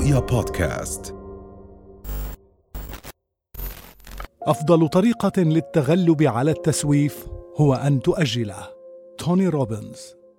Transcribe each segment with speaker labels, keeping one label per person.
Speaker 1: رؤيا بودكاست.
Speaker 2: أفضل طريقة للتغلب على التسويف هو أن تؤجله. توني روبنز.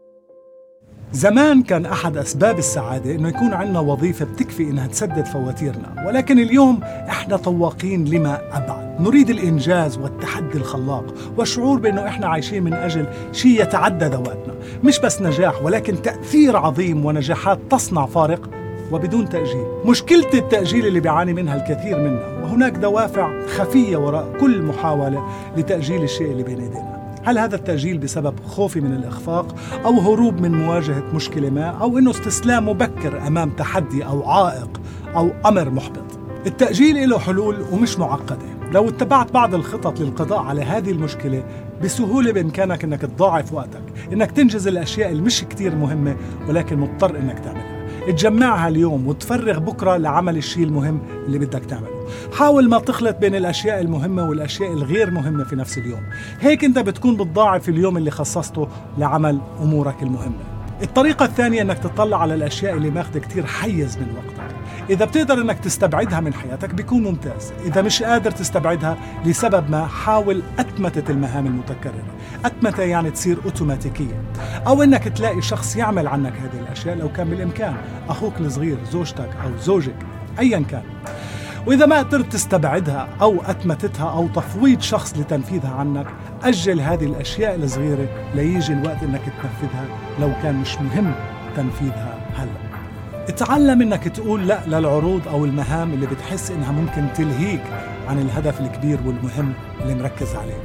Speaker 2: زمان كان أحد أسباب السعادة إنه يكون عندنا وظيفة بتكفي إنها تسدد فواتيرنا، ولكن اليوم إحنا طواقين لما أبعد. نريد الإنجاز والتحدي الخلاق والشعور بأنه إحنا عايشين من أجل شيء يتعدى ذواتنا، مش بس نجاح ولكن تأثير عظيم ونجاحات تصنع فارق وبدون تأجيل. مشكلة التأجيل اللي بيعاني منها الكثير منا، وهناك دوافع خفية وراء كل محاولة لتأجيل الشيء اللي بين يدينا. هل هذا التأجيل بسبب خوفي من الإخفاق، أو هروب من مواجهة مشكلة ما، أو إنه استسلام مبكر أمام تحدي أو عائق أو أمر محبط؟ التأجيل له حلول ومش معقدة. لو اتبعت بعض الخطط للقضاء على هذه المشكلة بسهولة بإمكانك إنك تضاعف وقتك، إنك تنجز الأشياء اللي مش كتير مهمة ولكن مضطر إنك تعملها. تجمعها اليوم وتفرغ بكرة لعمل الشيء المهم اللي بدك تعمله. حاول ما تخلط بين الأشياء المهمة والأشياء الغير مهمة في نفس اليوم، هيك أنت بتكون بتضاعف اليوم اللي خصصته لعمل أمورك المهمة. الطريقة الثانية أنك تطلع على الأشياء اللي ماخذ كتير حيز من وقتك. إذا بتقدر أنك تستبعدها من حياتك بيكون ممتاز. إذا مش قادر تستبعدها لسبب ما، حاول أتمتة المهام المتكررة. أتمتة يعني تصير أوتوماتيكية، أو أنك تلاقي شخص يعمل عنك هذه الأشياء لو كان بالإمكان، أخوك الصغير، زوجتك أو زوجك، أيا كان. وإذا ما قدرت تستبعدها أو أتمتتها أو تفويض شخص لتنفيذها عنك، أجل هذه الأشياء الصغيرة ليجي الوقت أنك تنفذها لو كان مش مهم تنفيذها هلأ. اتعلم أنك تقول لا للعروض أو المهام اللي بتحس إنها ممكن تلهيك عن الهدف الكبير والمهم اللي مركز عليه.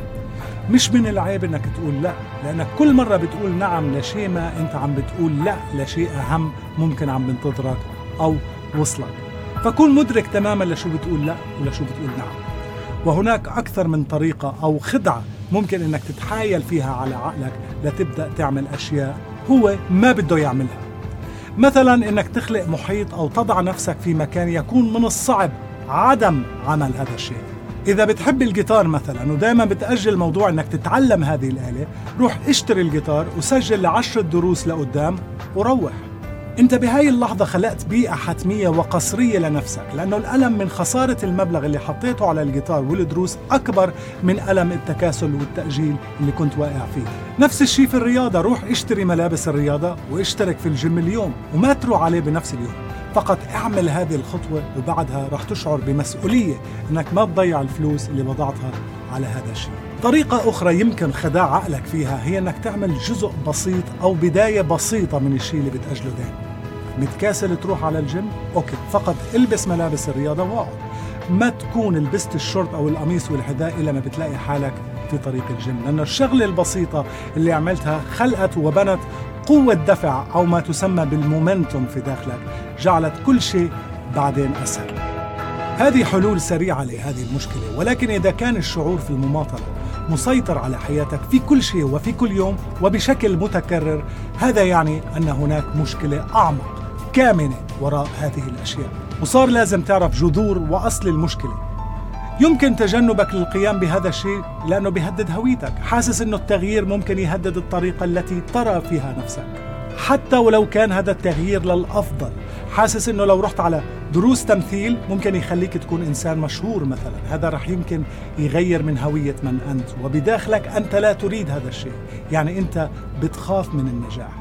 Speaker 2: مش من العيب أنك تقول لا، لأنك كل مرة بتقول نعم لشيء ما أنت عم بتقول لا لشيء أهم ممكن عم بنتظرك أو وصلك. فكون مدرك تماما لشو بتقول لا ولشو بتقول نعم. وهناك أكثر من طريقة أو خدعة ممكن أنك تتحايل فيها على عقلك لتبدأ تعمل أشياء هو ما بده يعملها. مثلا أنك تخلق محيط أو تضع نفسك في مكان يكون من الصعب عدم عمل هذا الشيء. إذا بتحب الجيتار مثلا ودائما بتأجل موضوع أنك تتعلم هذه الآلة، روح اشتري الجيتار وسجل ل10 دروس لقدام وروح. انت بهاي اللحظة خلقت بيئة حتمية وقصرية لنفسك، لأنه الألم من خسارة المبلغ اللي حطيته على الجيتار والدروس أكبر من ألم التكاسل والتأجيل اللي كنت واقع فيه. نفس الشيء في الرياضة، روح اشتري ملابس الرياضة واشترك في الجيم اليوم، وما تروح عليه بنفس اليوم. فقط اعمل هذه الخطوة وبعدها رح تشعر بمسؤولية انك ما تضيع الفلوس اللي وضعتها على هذا الشيء. طريقة أخرى يمكن خداع عقلك فيها هي انك تعمل جزء بسيط أو بداية بسيطة من الشيء اللي بتأجله دائما. متكاسل تروح على الجيم؟ أوكي، فقط البس ملابس الرياضة واقعد. ما تكون لبست الشورت أو القميص والحذاء إلا ما بتلاقي حالك في طريق الجيم، لأن الشغلة البسيطة اللي عملتها خلقت وبنت قوة دفع أو ما تسمى بالمومنتوم في داخلك، جعلت كل شيء بعدين أسهل. هذه حلول سريعة لهذه المشكلة، ولكن إذا كان الشعور في المماطلة مسيطر على حياتك في كل شيء وفي كل يوم وبشكل متكرر، هذا يعني أن هناك مشكلة أعمق كامنة وراء هذه الأشياء، وصار لازم تعرف جذور وأصل المشكلة. يمكن تجنبك للقيام بهذا الشيء لأنه بيهدد هويتك، حاسس أنه التغيير ممكن يهدد الطريقة التي ترى فيها نفسك، حتى ولو كان هذا التغيير للأفضل. حاسس أنه لو رحت على دروس تمثيل ممكن يخليك تكون إنسان مشهور مثلا، هذا رح يمكن يغير من هوية من أنت، وبداخلك أنت لا تريد هذا الشيء، يعني أنت بتخاف من النجاح،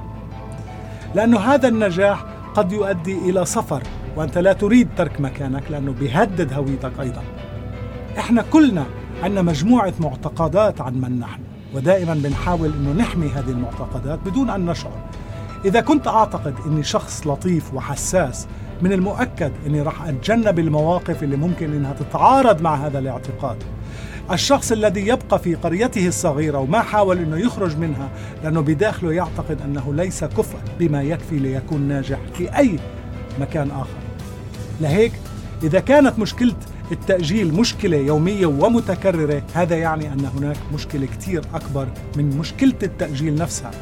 Speaker 2: لأنه هذا النجاح قد يؤدي إلى سفر وأنت لا تريد ترك مكانك لأنه بيهدد هويتك أيضا. إحنا كلنا عندنا مجموعة معتقدات عن من نحن، ودائما بنحاول أنه نحمي هذه المعتقدات بدون أن نشعر. إذا كنت أعتقد أني شخص لطيف وحساس، من المؤكد أني رح أتجنب المواقف اللي ممكن أنها تتعارض مع هذا الاعتقاد. الشخص الذي يبقى في قريته الصغيرة وما حاول أنه يخرج منها لأنه بداخله يعتقد أنه ليس كفء بما يكفي ليكون ناجح في أي مكان آخر. لهيك إذا كانت مشكلة التأجيل مشكلة يومية ومتكررة، هذا يعني أن هناك مشكلة كتير أكبر من مشكلة التأجيل نفسها.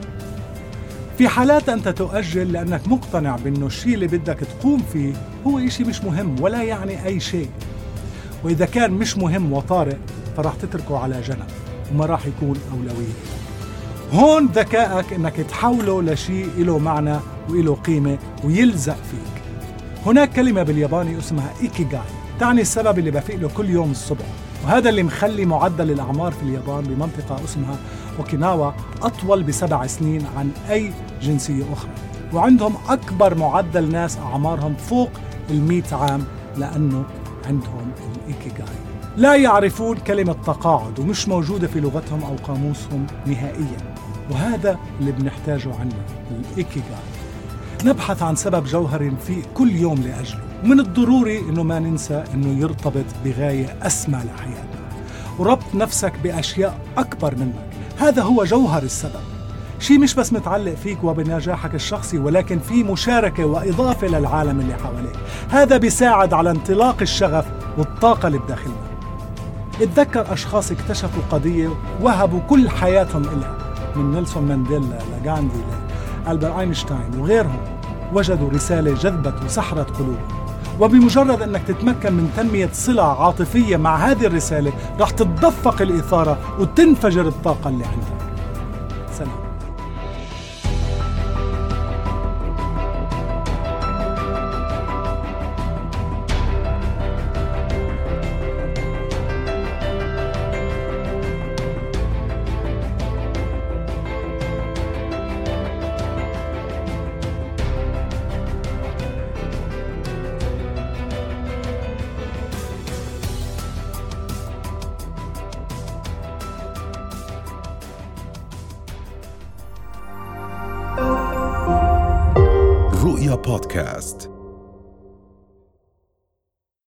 Speaker 2: في حالات أنت تؤجل لأنك مقتنع بأنه الشيء اللي بدك تقوم فيه هو إشي مش مهم ولا يعني أي شيء، وإذا كان مش مهم وطارئ فراح تتركه على جنب وما راح يكون أولوية. هون ذكائك أنك تحوله لشيء له معنى وله قيمة ويلزق فيك. هناك كلمة بالياباني اسمها إيكيغاي، تعني السبب اللي بفيق له كل يوم الصبح، وهذا اللي مخلي معدل الأعمار في اليابان بمنطقة اسمها أوكيناوا أطول ب7 سنين عن أي جنسية أخرى، وعندهم أكبر معدل ناس أعمارهم فوق 100 عام لأنه عندهم الإيكيغاي. لا يعرفون كلمة تقاعد ومش موجودة في لغتهم أو قاموسهم نهائياً، وهذا اللي بنحتاجه عنا الإيكيغاي. نبحث عن سبب جوهري في كل يوم لأجله، ومن الضروري إنه ما ننسى إنه يرتبط بغاية أسمى لحياتنا وربط نفسك بأشياء أكبر منك. هذا هو جوهر السبب، شيء مش بس متعلق فيك وبنجاحك الشخصي، ولكن في مشاركة وإضافة للعالم اللي حواليك. هذا بيساعد على انطلاق الشغف والطاقة اللي بداخلنا. اتذكر أشخاص اكتشفوا قضية وهبوا كل حياتهم إلها، من نيلسون مانديلا لغاندي لألبرت أينشتاين وغيرهم، وجدوا رسالة جذبت وسحرت قلوبهم. وبمجرد أنك تتمكن من تنمية صلة عاطفية مع هذه الرسالة رح تتدفق الإثارة وتنفجر الطاقة اللي عندك. سلام.
Speaker 1: رؤيا بودكاست.